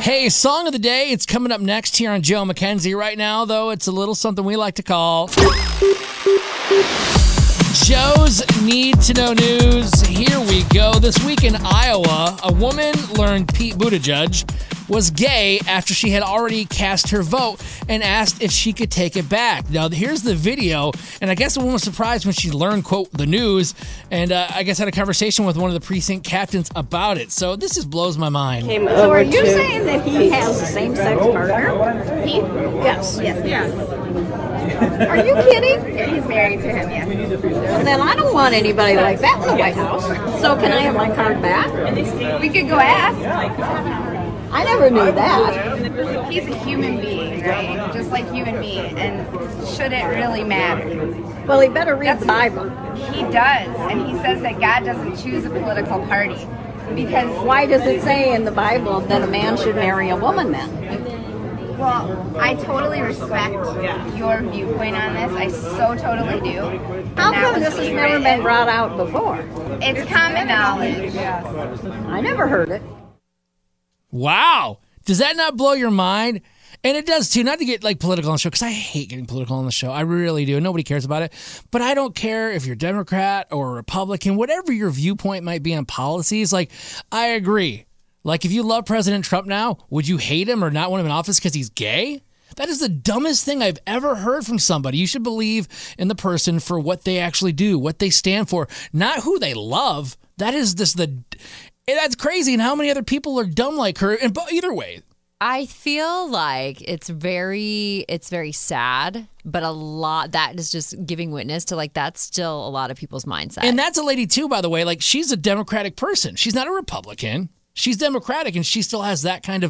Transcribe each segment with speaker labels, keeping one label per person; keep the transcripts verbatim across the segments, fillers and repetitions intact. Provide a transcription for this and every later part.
Speaker 1: Hey, song of the day. It's coming up next here on Joe McKenzie. Right now, though, it's a little something we like to call Joe's Need to Know News. Here we go. This week in Iowa, a woman learned Pete Buttigieg was gay after she had already cast her vote and asked if she could take it back. Now, here's the video, and I guess the woman was surprised when she learned, quote, the news, and uh, I guess had a conversation with one of the precinct captains about it. So this just blows my mind.
Speaker 2: So are you saying that he has a same-sex partner? He? Yes. Yes. Yes. Are you kidding?
Speaker 3: Yeah, he's married to him, yes.
Speaker 2: Well, then I don't want anybody like that in the White House. So can I have my card back?
Speaker 3: We could go ask.
Speaker 2: I never knew that.
Speaker 3: He's a human being, right? Just like you and me, and should it really matter?
Speaker 2: Well, he better read the Bible.
Speaker 3: He does, and he says that God doesn't choose a political party. Because
Speaker 2: why does it say in the Bible that a man should marry a woman then?
Speaker 3: Well, I totally respect your viewpoint on this. I so totally do.
Speaker 2: How come this has never been brought out before?
Speaker 3: It's common knowledge.
Speaker 2: I never heard it.
Speaker 1: Wow. Does that not blow your mind? And it does too, not to get like political on the show, because I hate getting political on the show. I really do. Nobody cares about it. But I don't care if you're Democrat or Republican, whatever your viewpoint might be on policies. Like, I agree. Like, if you love President Trump now, would you hate him or not want him in office because he's gay? That is the dumbest thing I've ever heard from somebody. You should believe in the person for what they actually do, what they stand for, not who they love. That is just the... That's crazy. And how many other people are dumb like her? And either way.
Speaker 4: I feel like it's very, it's very sad, but a lot, that is just giving witness to like, that's still a lot of people's mindset.
Speaker 1: And that's a lady too, by the way. Like, she's a Democratic person. She's not a Republican. She's Democratic, and she still has that kind of,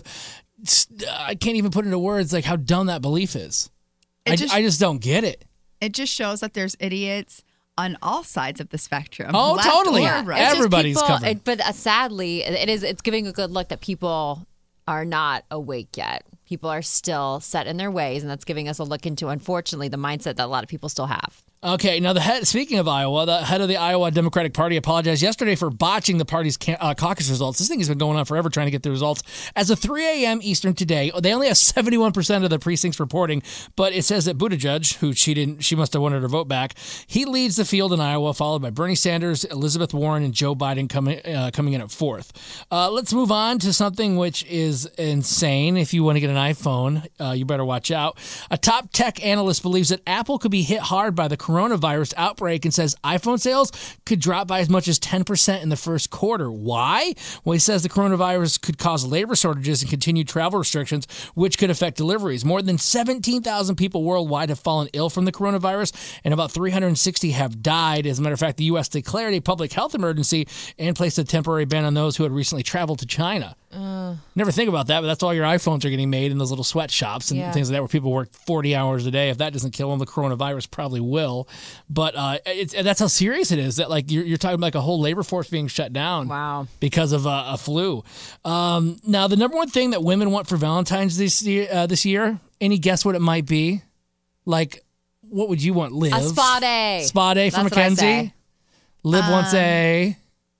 Speaker 1: I can't even put into words like how dumb that belief is. I just, I just don't get it.
Speaker 5: It just shows that there's idiots on all sides of the spectrum.
Speaker 1: Oh,
Speaker 5: left
Speaker 1: totally.
Speaker 5: Or right.
Speaker 1: Everybody's
Speaker 4: people,
Speaker 1: covered.
Speaker 4: It, but uh, sadly, it is, it's giving a good look that people are not awake yet. People are still set in their ways, and that's giving us a look into, unfortunately, the mindset that a lot of people still have.
Speaker 1: Okay, now the head. Speaking of Iowa, the head of the Iowa Democratic Party apologized yesterday for botching the party's ca- uh, caucus results. This thing has been going on forever, trying to get the results. As of three a.m. Eastern today, they only have seventy-one percent of the precincts reporting, but it says that Buttigieg, who she didn't, she must have wanted her vote back, he leads the field in Iowa, followed by Bernie Sanders, Elizabeth Warren, and Joe Biden coming uh, coming in at fourth. Uh, let's move on to something which is insane. If you want to get an iPhone, uh, you better watch out. A top tech analyst believes that Apple could be hit hard by the coronavirus outbreak. Outbreak and says iPhone sales could drop by as much as ten percent in the first quarter. Why? Well, he says the coronavirus could cause labor shortages and continued travel restrictions, which could affect deliveries. More than seventeen thousand people worldwide have fallen ill from the coronavirus, and about three hundred sixty have died. As a matter of fact, the U S declared a public health emergency and placed a temporary ban on those who had recently traveled to China. Uh, Never think about that, but that's all your iPhones are getting made in those little sweatshops and yeah. things like that where people work forty hours a day. If that doesn't kill them, the coronavirus probably will. But uh, it's, that's how serious it is, that like you're, you're talking about like a whole labor force being shut down
Speaker 4: wow.
Speaker 1: because of uh, a flu. Um, now, the number one thing that women want for Valentine's this year, uh, this year, any guess what it might be? Like, what would you want, Liv?
Speaker 4: A spa day.
Speaker 1: Spa day for
Speaker 4: That's
Speaker 1: Mackenzie? Liv um, wants a...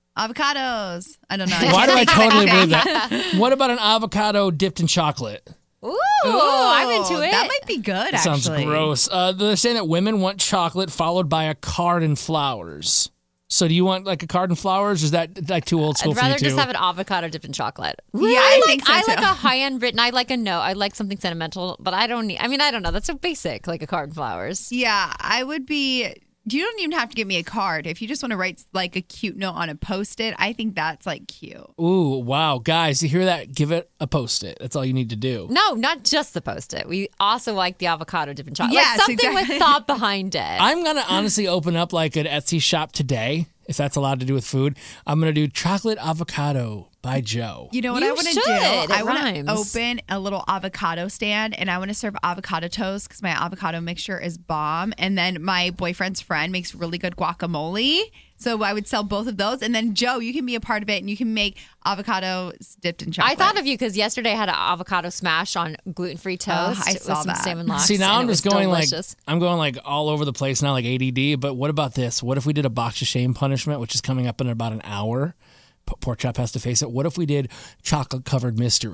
Speaker 5: Avocados. I don't know.
Speaker 1: Why do I totally believe that? What about an avocado dipped in chocolate?
Speaker 4: Ooh, Ooh I'm into it.
Speaker 5: That might be good,
Speaker 1: that
Speaker 5: actually.
Speaker 1: Sounds gross. Uh, they're saying that women want chocolate followed by a card and flowers. So do you want like a card and flowers? Or is that like too old school
Speaker 4: I'd
Speaker 1: for you
Speaker 4: rather
Speaker 1: too?
Speaker 4: just have an avocado dipped in chocolate.
Speaker 5: Really? Yeah,
Speaker 4: I,
Speaker 5: I
Speaker 4: like
Speaker 5: think so
Speaker 4: I
Speaker 5: too.
Speaker 4: like a high-end written. I like a note. I like something sentimental, but I don't need, I mean, I don't know. That's so basic, like a card and flowers.
Speaker 5: Yeah, I would be... You don't even have to give me a card. If you just want to write like a cute note on a Post-it, I think that's like cute.
Speaker 1: Ooh, wow. Guys, you hear that? Give it a Post-it. That's all you need to do.
Speaker 4: No, not just the Post-it. We also like the avocado dipping chocolate.
Speaker 5: Yes,
Speaker 4: like something
Speaker 5: exactly.
Speaker 4: with thought behind it.
Speaker 1: I'm going to honestly open up like an Etsy shop today, if that's allowed to do with food. I'm going to do chocolate avocado by Joe.
Speaker 5: You know what
Speaker 4: You
Speaker 5: I want to
Speaker 4: should.
Speaker 5: do?
Speaker 4: It
Speaker 5: I want
Speaker 4: rhymes.
Speaker 5: to open a little avocado stand, and I want to serve avocado toast because my avocado mixture is bomb. And then my boyfriend's friend makes really good guacamole. So I would sell both of those. And then, Joe, you can be a part of it, and you can make avocado dipped in chocolate.
Speaker 4: I thought of you because yesterday I had an avocado smash on gluten-free toast.
Speaker 5: Oh, I
Speaker 4: with
Speaker 5: saw
Speaker 4: some
Speaker 5: that.
Speaker 4: salmon lox.
Speaker 1: See, now I'm just going
Speaker 4: delicious.
Speaker 1: like I'm going like all over the place now, like A D D. But what about this? What if we did a box of shame punishment, which is coming up in about an hour? P- Pork Chop has to face it. What if we did chocolate covered mystery?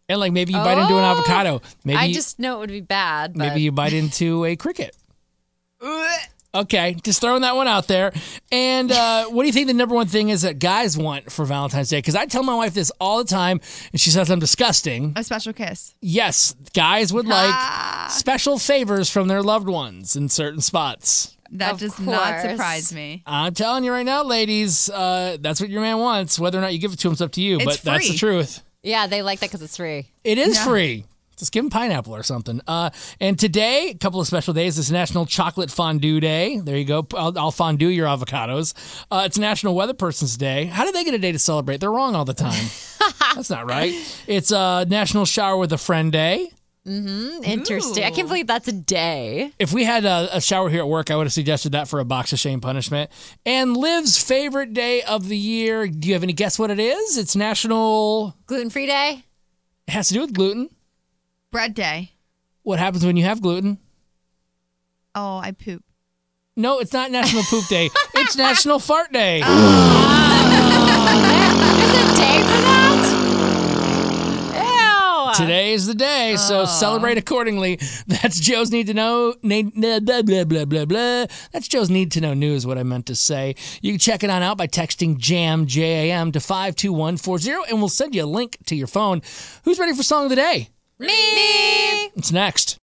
Speaker 1: And like maybe you bite into an avocado. Maybe
Speaker 4: I just know it would be bad. But...
Speaker 1: maybe you bite into a cricket. Okay, just throwing that one out there. And uh, what do you think the number one thing is that guys want for Valentine's Day? Because I tell my wife this all the time, and she says I'm disgusting.
Speaker 5: A special kiss.
Speaker 1: Yes, guys would like special favors from their loved ones in certain spots.
Speaker 5: That
Speaker 4: Of
Speaker 5: does not
Speaker 4: course.
Speaker 5: surprise me.
Speaker 1: I'm telling you right now, ladies, uh, that's what your man wants. Whether or not you give it to him is up to you,
Speaker 5: It's
Speaker 1: but that's the
Speaker 5: free.
Speaker 1: truth.
Speaker 4: Yeah, they like that because it's free.
Speaker 1: It is
Speaker 5: Yeah.
Speaker 1: free. Just give him pineapple or something. Uh, and today, a couple of special days. It's National Chocolate Fondue Day. There you go. I'll, I'll fondue your avocados. Uh, it's National Weather Person's Day. How do they get a day to celebrate? They're wrong all the time. That's not right. It's uh, National Shower with a Friend Day.
Speaker 4: Interesting. I can't believe that's a day.
Speaker 1: If we had a, a shower here at work, I would have suggested that for a box of shame punishment. And Liv's favorite day of the year. Do you have any guess what it is? It's National...
Speaker 4: Gluten-free day?
Speaker 1: It has to do with gluten.
Speaker 5: Bread day.
Speaker 1: What happens when you have gluten?
Speaker 5: Oh, I poop.
Speaker 1: No, it's not National Poop Day. It's National Fart Day.
Speaker 4: There's a day for that? Ew.
Speaker 1: Today is the day, so celebrate accordingly. That's Joe's Need to Know. na- na- Blah, blah, blah, blah, blah. That's Joe's Need to Know News, what I meant to say. You can check it on out by texting JAM, J A M, to five two one four zero, and we'll send you a link to your phone. Who's ready for Song of the Day?
Speaker 4: Me.
Speaker 1: It's next.